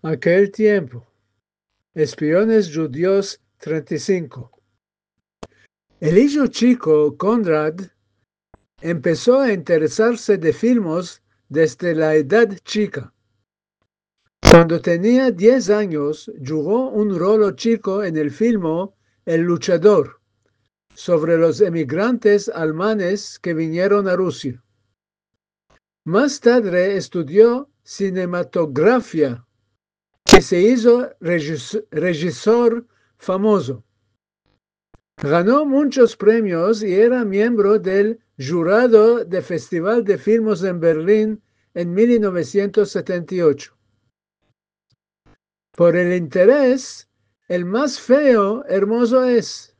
Aquel tiempo. Espiones judíos 35. El hijo chico, Conrad, empezó a interesarse de filmes desde la edad chica. Cuando tenía 10 años, jugó un rol chico en el filme El luchador, sobre los emigrantes alemanes que vinieron a Rusia. Más tarde estudió cinematografía y se hizo regisseur famoso. Ganó muchos premios y era miembro del jurado del Festival de Filmes en Berlín en 1978. Por el interés, el más feo, hermoso es.